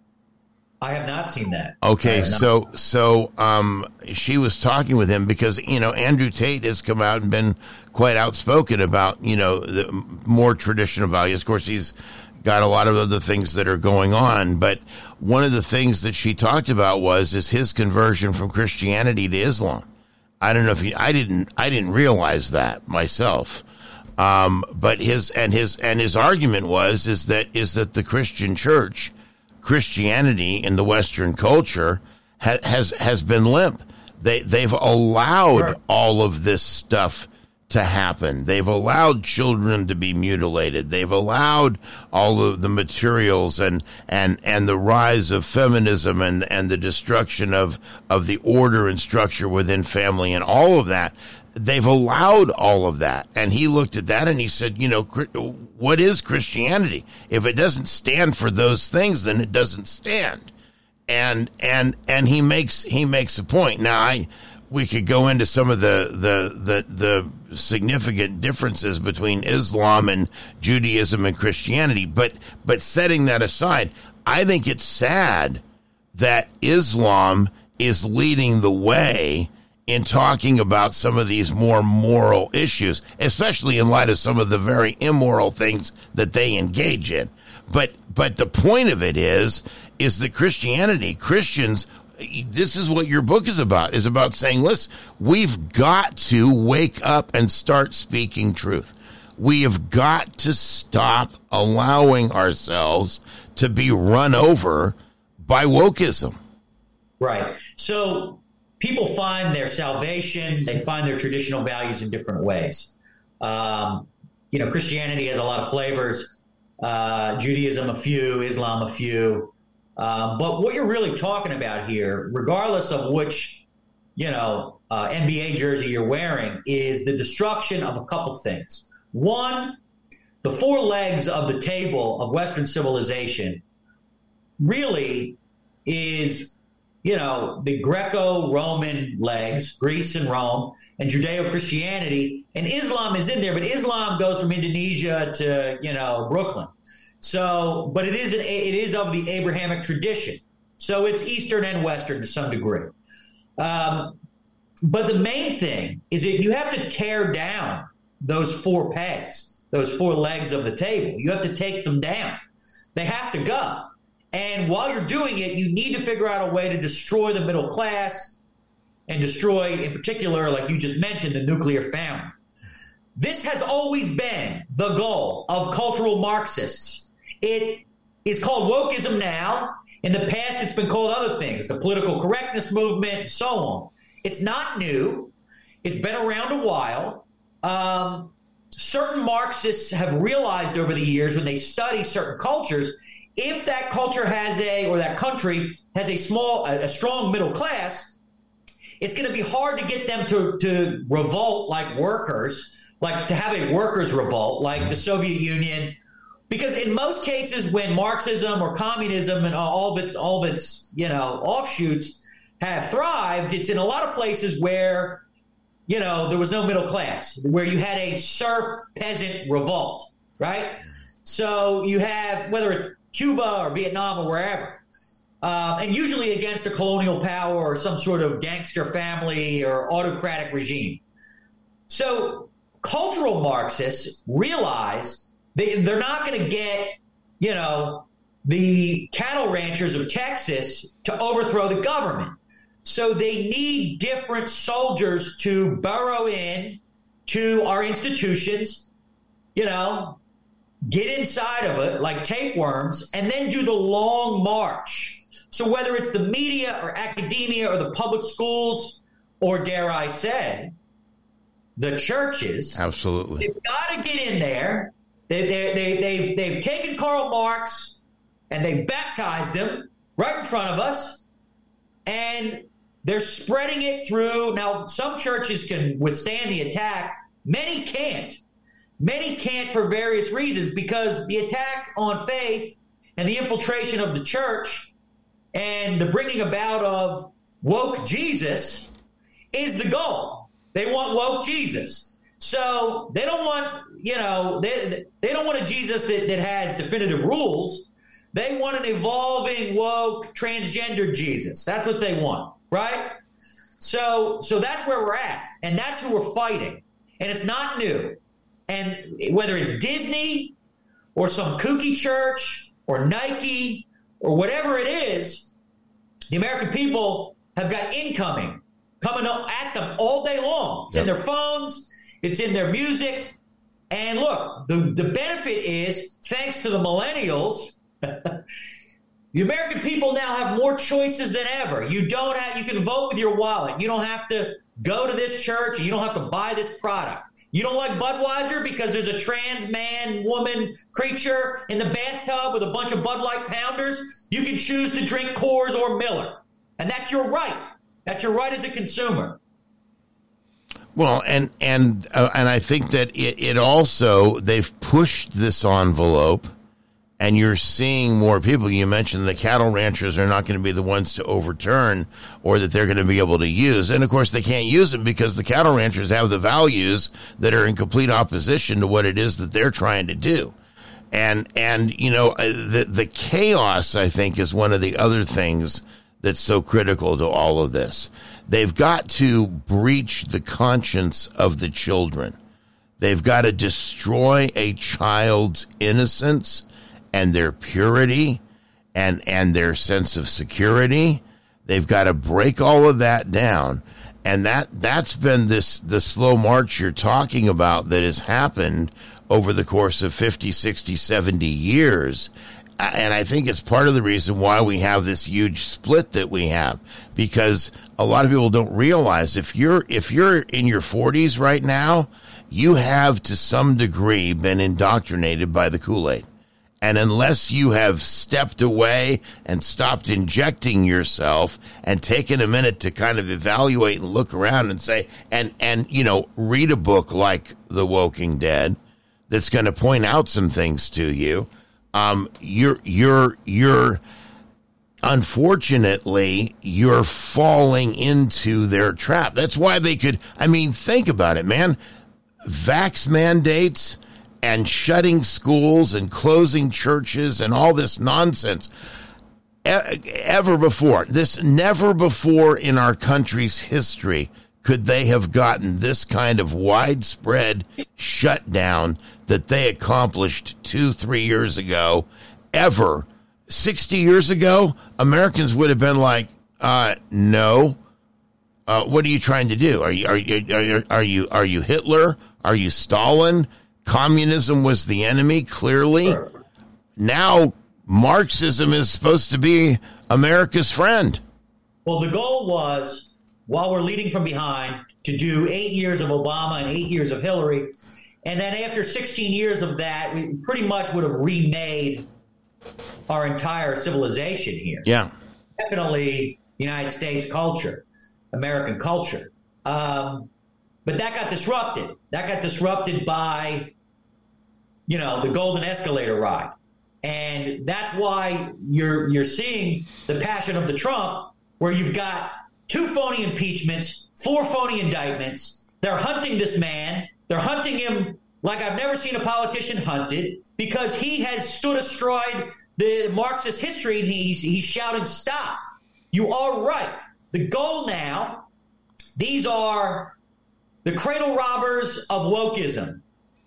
I have not seen that. Okay, so so um, she was talking with him because, you know, Andrew Tate has come out and been quite outspoken about, you know, the more traditional values. Of course, he's got a lot of other things that are going on, but one of the things that she talked about was is his conversion from Christianity to Islam. I don't know if he, I didn't, I didn't realize that myself. Um, but his, and his, and his argument was, is that, is that the Christian church, Christianity in the Western culture ha, has, has been limp. They, they've allowed sure. all of this stuff to happen. They've allowed children to be mutilated. They've allowed all of the materials and, and, and the rise of feminism and, and the destruction of, of the order and structure within family and all of that. They've allowed all of that. And he looked at that and he said, you know, what is Christianity? If it doesn't stand for those things, then it doesn't stand. And, and, and he makes, he makes a point. Now, I, we could go into some of the, the, the, the significant differences between Islam and Judaism and Christianity. But, but setting that aside, I think it's sad that Islam is leading the way in talking about some of these more moral issues, especially in light of some of the very immoral things that they engage in. But, but the point of it is, is that Christianity, Christians, this is what your book is about, is about saying, listen, we've got to wake up and start speaking truth. We have got to stop allowing ourselves to be run over by wokeism. Right. So people find their salvation, they find their traditional values in different ways. Um, you know, Christianity has a lot of flavors, uh, Judaism a few, Islam a few. Um, but what you're really talking about here, regardless of which, you know, uh, N B A jersey you're wearing, is the destruction of a couple things. One, the four legs of the table of Western civilization really is, you know, the Greco-Roman legs, Greece and Rome, and Judeo-Christianity. And Islam is in there, but Islam goes from Indonesia to, you know, Brooklyn. So, but it is an, it is of the Abrahamic tradition. So it's Eastern and Western to some degree. Um, but the main thing is that you have to tear down those four pegs, those four legs of the table. You have to take them down. They have to go. And while you're doing it, you need to figure out a way to destroy the middle class and destroy, in particular, like you just mentioned, the nuclear family. This has always been the goal of cultural Marxists. It is called wokeism now. In the past, it's been called other things, the political correctness movement, and so on. It's not new. It's been around a while. Um, certain Marxists have realized over the years when they study certain cultures, if that culture has a, or that country has a small, a, a strong middle class, it's going to be hard to get them to, to revolt like workers, like to have a workers' revolt like the Soviet Union. Because in most cases, when Marxism or communism and all of its, all of its, you know, offshoots have thrived, it's in a lot of places where, you know, there was no middle class, where you had a serf peasant revolt, right? So you have, whether it's Cuba or Vietnam or wherever, uh, and usually against a colonial power or some sort of gangster family or autocratic regime. So cultural Marxists realize They, they're not going to get, you know, the cattle ranchers of Texas to overthrow the government. So they need different soldiers to burrow in to our institutions, you know, get inside of it like tapeworms, and then do the long march. So whether it's the media or academia or the public schools or, dare I say, the churches, absolutely, they've got to get in there. They, they, they, they've, they've taken Karl Marx and they baptized him right in front of us, and they're spreading it through. Now, some churches can withstand the attack. Many can't. Many can't for various reasons, because the attack on faith and the infiltration of the church and the bringing about of woke Jesus is the goal. They want woke Jesus. So they don't want, you know, they, they don't want a Jesus that, that has definitive rules. They want an evolving, woke, transgender Jesus. That's what they want, right? So, so that's where we're at, and that's who we're fighting. And it's not new. And whether it's Disney or some kooky church or Nike or whatever it is, the American people have got incoming coming at them all day long. It's yep. in their phones. It's in their music. And look, the, the benefit is, thanks to the millennials, the American people now have more choices than ever. You don't have, you can vote with your wallet. You don't have to go to this church. You don't have to buy this product. You don't like Budweiser because there's a trans man, woman, creature in the bathtub with a bunch of Bud Light pounders. You can choose to drink Coors or Miller. And that's your right. That's your right as a consumer. Well, and and uh, and I think that it, it also, they've pushed this envelope, and you're seeing more people. You mentioned the cattle ranchers are not going to be the ones to overturn, or that they're going to be able to use. And, of course, they can't use them because the cattle ranchers have the values that are in complete opposition to what it is that they're trying to do. And, and you know, the, the chaos, I think, is one of the other things that's so critical to all of this. They've got to breach the conscience of the children. They've got to destroy a child's innocence and their purity and, and their sense of security. They've got to break all of that down. And that, that's been this, the slow march you're talking about that has happened over the course of fifty, sixty, seventy years. And I think it's part of the reason why we have this huge split that we have, because a lot of people don't realize if you're, if you're in your forties right now, you have to some degree been indoctrinated by the Kool-Aid. And unless you have stepped away and stopped injecting yourself and taken a minute to kind of evaluate and look around and say, and, and, you know, read a book like The Woking Dead that's going to point out some things to you, um, you're, you're, you're, unfortunately, you're falling into their trap. That's why they could, I mean, think about it, man. Vax mandates and shutting schools and closing churches and all this nonsense. Ever before, this never before in our country's history could they have gotten this kind of widespread shutdown that they accomplished two, three years ago, ever. sixty years ago, Americans would have been like, uh, no. Uh, what are you trying to do? Are you, are you, are you, are you, are you Hitler? Are you Stalin? Communism was the enemy, clearly. Now, Marxism is supposed to be America's friend. Well, the goal was, while we're leading from behind, to do eight years of Obama and eight years of Hillary. And then after sixteen years of that, we pretty much would have remade our entire civilization here. Yeah. Definitely United States culture, American culture. Um, but that got disrupted. That got disrupted by, you know, the golden escalator ride. And that's why you're you're seeing the passion of the Trump, where you've got two phony impeachments, four phony indictments. They're hunting this man. They're hunting him like I've never seen a politician hunted, because he has stood astride the Marxist history, and he's, he's shouting, stop. You are right. The goal now, these are the cradle robbers of wokeism.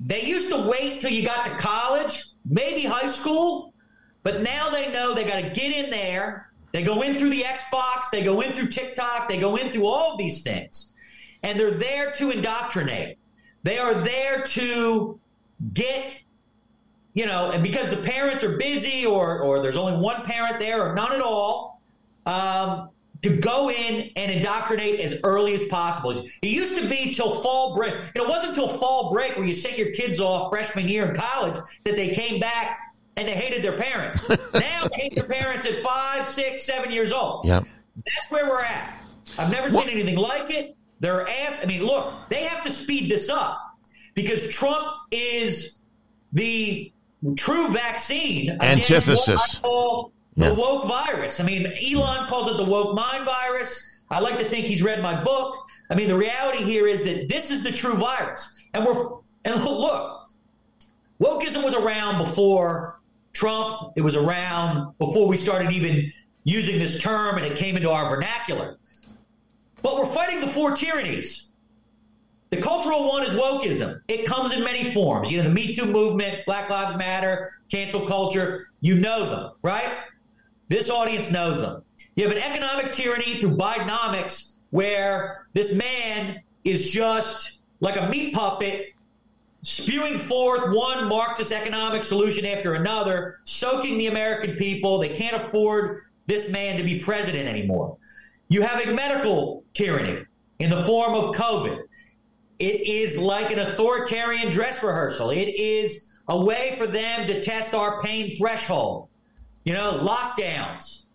They used to wait till you got to college, maybe high school, but now they know they got to get in there. They go in through the Xbox, they go in through TikTok, they go in through all of these things, and they're there to indoctrinate. They are there to get, you know, and because the parents are busy or or there's only one parent there or none at all, um, to go in and indoctrinate as early as possible. It used to be till fall break. You know, it wasn't until fall break where you sent your kids off freshman year in college that they came back and they hated their parents. Now they hate their parents at five, six, seven years old. Yep. That's where we're at. I've never seen anything like it. They're af- I mean, look, they have to speed this up because Trump is the true vaccine antithesis. Against what I call the Yeah. woke virus. I mean, Elon calls it the woke mind virus. I like to think he's read my book. I mean, the reality here is that this is the true virus. And we're and look, wokeism was around before Trump. It was around before we started even using this term and it came into our vernacular. But we're fighting the four tyrannies. The cultural one is wokeism. It comes in many forms. You know, the Me Too movement, Black Lives Matter, cancel culture. You know them, right? This audience knows them. You have an economic tyranny through Bidenomics where this man is just like a meat puppet spewing forth one Marxist economic solution after another, soaking the American people. They can't afford this man to be president anymore. You have a medical tyranny in the form of COVID. It is like an authoritarian dress rehearsal. It is a way for them to test our pain threshold. You know, lockdowns,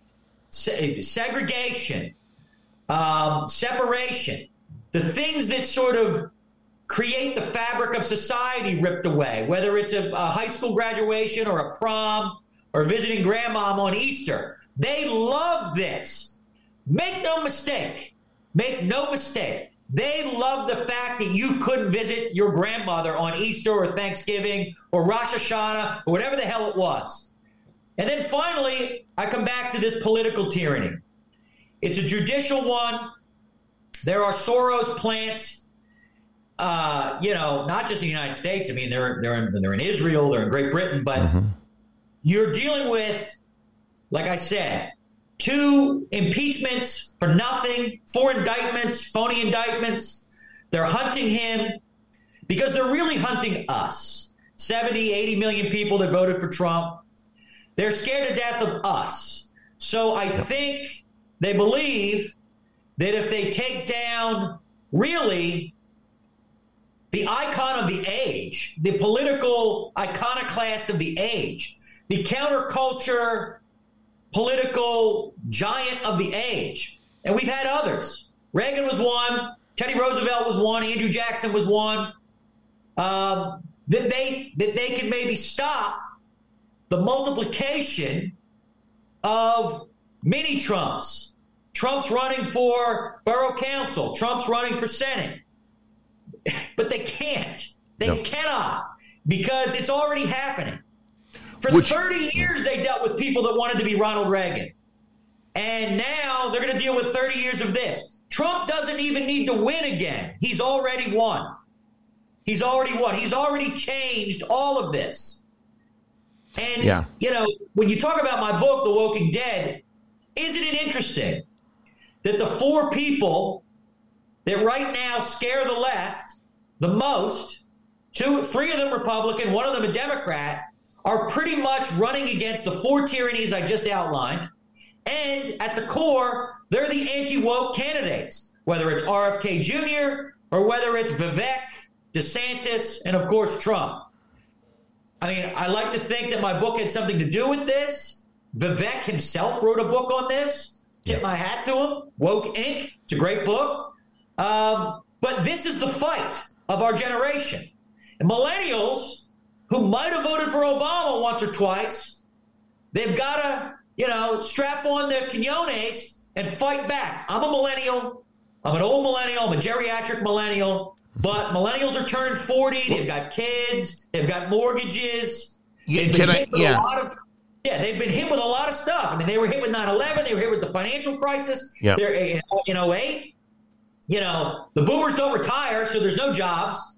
se- segregation, um, separation, the things that sort of create the fabric of society ripped away, whether it's a, a high school graduation or a prom or visiting grandmom on Easter. They love this. Make no mistake. Make no mistake. They love the fact that you couldn't visit your grandmother on Easter or Thanksgiving or Rosh Hashanah or whatever the hell it was. And then finally, I come back to this political tyranny. It's a judicial one. There are Soros plants, uh, you know, not just in the United States. I mean, they're they're in, they're in Israel, they're in Great Britain, but mm-hmm. you're dealing with, like I said, two impeachments for nothing, four indictments, phony indictments. They're hunting him because they're really hunting us. seventy, eighty million people that voted for Trump. They're scared to death of us. So I think they believe that if they take down really the icon of the age, the political iconoclast of the age, the counterculture political giant of the age, and we've had others. Reagan was one. Teddy Roosevelt was one. Andrew Jackson was one. Um, that they that they can maybe stop the multiplication of mini Trumps. Trump's running for borough council. Trump's running for Senate. But they can't. They no. cannot because it's already happening. For Which, thirty years, they dealt with people that wanted to be Ronald Reagan. And now they're going to deal with thirty years of this. Trump doesn't even need to win again. He's already won. He's already won. He's already changed all of this. And, yeah. you know, when you talk about my book, The Woking Dead, isn't it interesting that the four people that right now scare the left the most, two, three of them Republican, one of them a Democrat, are pretty much running against the four tyrannies I just outlined. And at the core, they're the anti-woke candidates, whether it's R F K Junior or whether it's Vivek, DeSantis, and, of course, Trump. I mean, I like to think that my book had something to do with this. Vivek himself wrote a book on this. Tip my hat to him. Woke Incorporated. It's a great book. Um, but this is the fight of our generation. And millennials who might have voted for Obama once or twice, they've got to, you know, strap on their quinones and fight back. I'm a millennial. I'm an old millennial. I'm a geriatric millennial. But millennials are turning forty. They've got kids. They've got mortgages. They've been Can hit I, with yeah. a lot of, yeah, they've been hit with a lot of stuff. I mean, they were hit with nine eleven. They were hit with the financial crisis. Yep. They're in, in oh eight. You know, the boomers don't retire, so there's no jobs.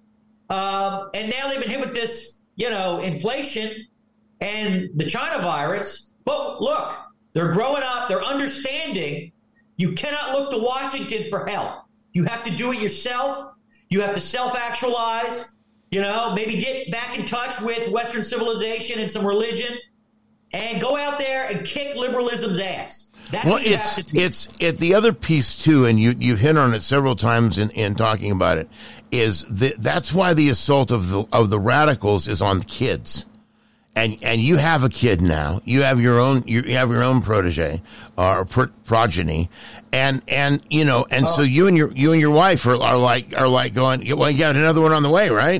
Um, and now they've been hit with this, you know, inflation and the China virus. But look, they're growing up. They're understanding you cannot look to Washington for help. You have to do it yourself. You have to self-actualize, you know, maybe get back in touch with Western civilization and some religion and go out there and kick liberalism's ass. That's well, what you it's, have to do. it's, it, the other piece, too, and you, you've hit on it several times in, in talking about it, is that that's why the assault of the, of the radicals is on kids. And and you have a kid now. You have your own. You have your own protege or pro- progeny, and and you know, and oh. so you and your you and your wife are, are like are like going. Well, you got another one on the way, right?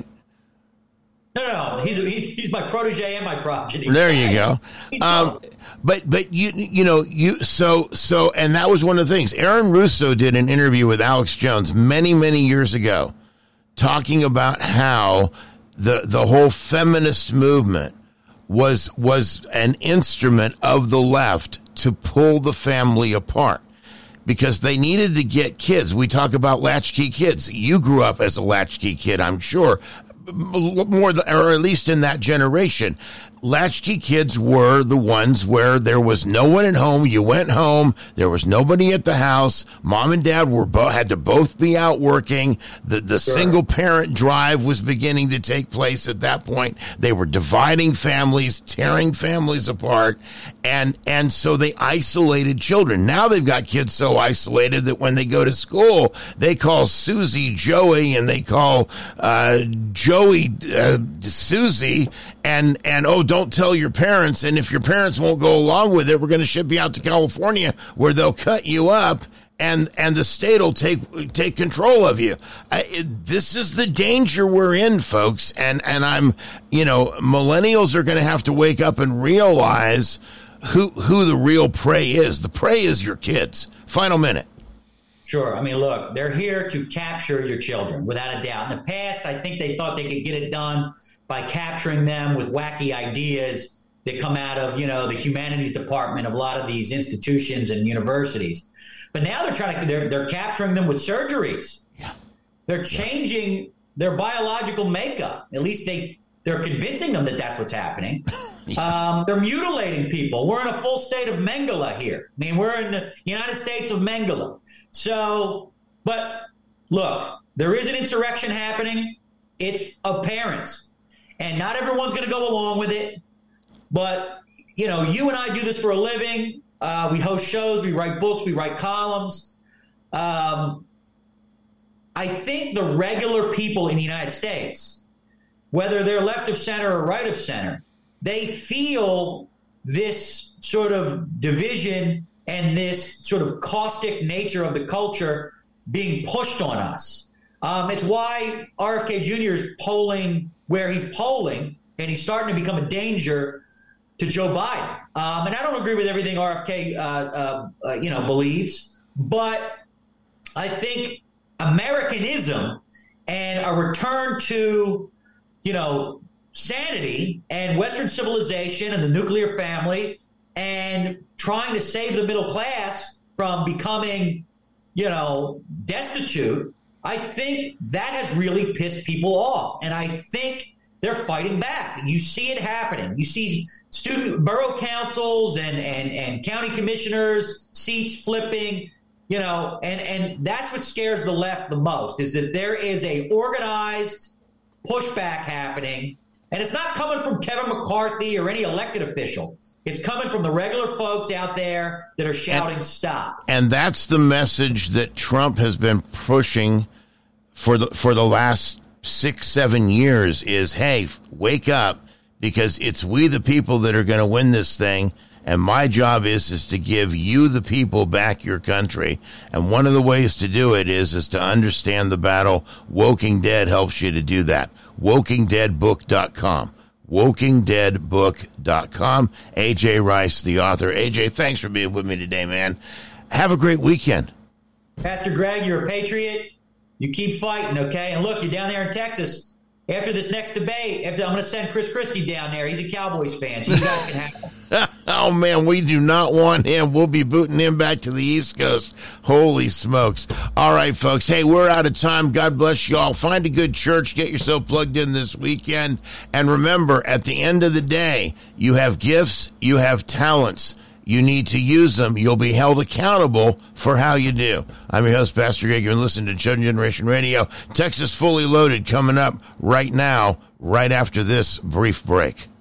No, no, no. He's he's, he's my protege and my progeny. There you go. Um, but but you you know you so so and that was one of the things. Aaron Russo did an interview with Alex Jones many many years ago, talking about how the the whole feminist movement was was an instrument of the left to pull the family apart because they needed to get kids. We talk about latchkey kids. You grew up as a latchkey kid, I'm sure, more or at least in that generation. Latchkey kids were the ones where there was no one at home. You went home. There was nobody at the house. Mom and dad were bo- had to both be out working. The the sure. single parent drive was beginning to take place at that point. They were dividing families, tearing families apart. And, and so they isolated children. Now they've got kids so isolated that when they go to school, they call Susie Joey and they call, uh, Joey, uh, Susie and, and, oh, don't tell your parents. And if your parents won't go along with it, we're going to ship you out to California where they'll cut you up and, and the state will take, take control of you. I, it, this is the danger we're in, folks. And, and I'm, you know, millennials are going to have to wake up and realize who, who the real prey is. The prey is your kids. Final minute. Sure. I mean, look, they're here to capture your children, without a doubt. In the past, I think they thought they could get it done by capturing them with wacky ideas that come out of, you know, the humanities department of a lot of these institutions and universities. But now they're trying to, they're, they're capturing them with surgeries. Yeah. They're changing yeah. their biological makeup. At least they, they're convincing them that that's what's happening. yeah. um, they're mutilating people. We're in a full state of Mengele here. I mean, we're in the United States of Mengele. So, but look, there is an insurrection happening. It's of parents. And not everyone's going to go along with it. But, you know, you and I do this for a living. Uh, we host shows. We write books. We write columns. Um, I think the regular people in the United States, whether they're left of center or right of center, they feel this sort of division and this sort of caustic nature of the culture being pushed on us. Um, it's why R F K Junior is polling where he's polling, and he's starting to become a danger to Joe Biden. Um, and I don't agree with everything R F K, uh, uh, uh, you know, believes, but I think Americanism and a return to, you know, sanity and Western civilization and the nuclear family and trying to save the middle class from becoming, you know, destitute, I think that has really pissed people off. And I think they're fighting back. You see it happening. You see student borough councils and, and, and county commissioners, seats flipping, you know, and, and that's what scares the left the most, is that there is a organized pushback happening. And it's not coming from Kevin McCarthy or any elected official. It's coming from the regular folks out there that are shouting, and, stop. And that's the message that Trump has been pushing for the for the last six, seven years is, hey, wake up, because it's we the people that are going to win this thing. And my job is is to give you, the people, back your country. And one of the ways to do it is is to understand the battle. Woking Dead helps you to do that. woking dead book dot com. woking dead book dot com. A J Rice, the author. A J, thanks for being with me today, man. Have a great weekend. Pastor Greg, you're a patriot. You keep fighting, okay? And look, you're down there in Texas. After this next debate, after, I'm going to send Chris Christie down there. He's a Cowboys fan, so you guys can have him. Oh, man, we do not want him. We'll be booting him back to the East Coast. Holy smokes. All right, folks. Hey, we're out of time. God bless you all. Find a good church. Get yourself plugged in this weekend. And remember, at the end of the day, you have gifts, you have talents. You need to use them. You'll be held accountable for how you do. I'm your host, Pastor Greg. You're listening to Chosen Generation Radio. Texas Fully Loaded coming up right now, right after this brief break.